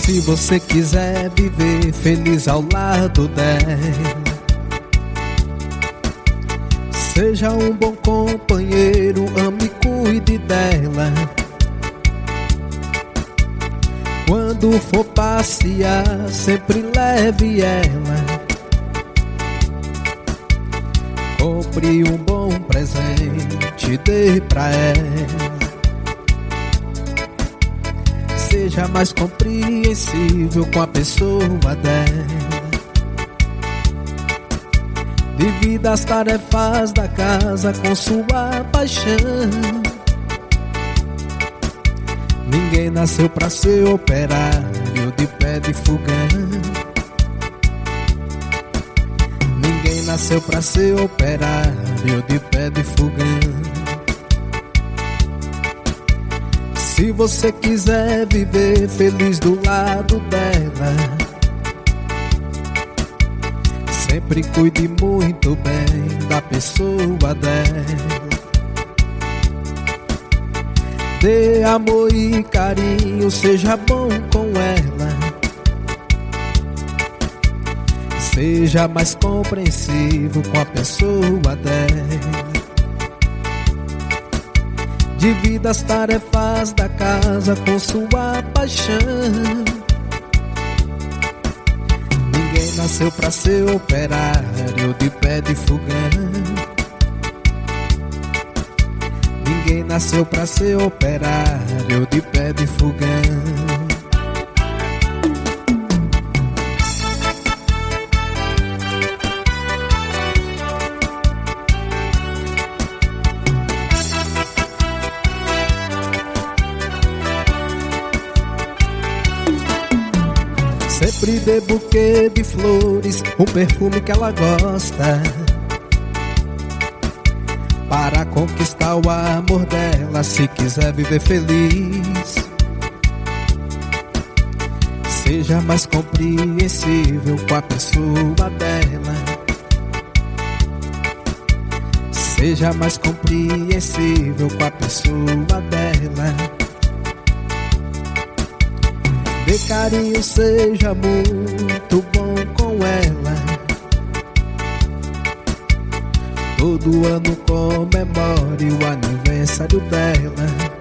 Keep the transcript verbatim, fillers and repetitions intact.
Se você quiser viver feliz ao lado dela, seja um bom companheiro, ame e cuide dela. Quando for passear, sempre leve ela. Compre um bom presente, dê pra ela. Seja mais compreensível com a pessoa dela. Divida as tarefas da casa com sua paixão. Ninguém nasceu pra ser operário de pé de fogão. Ninguém nasceu pra ser operário de pé de fogão. Se você quiser viver feliz do lado dela, sempre cuide muito bem da pessoa dela. Dê amor e carinho, seja bom com ela. Seja mais compreensivo com a pessoa dela. Divida as tarefas da casa com sua paixão. Ninguém nasceu pra ser operário de pé de fogão. Ninguém nasceu pra ser operário de pé de fogão. Sempre dê buquê de flores, um perfume que ela gosta, para conquistar o amor dela, se quiser viver feliz. Seja mais compreensível com a pessoa dela. Seja mais compreensível com a pessoa dela. Dê carinho, seja muito bom com ela. Todo ano comemore o aniversário dela.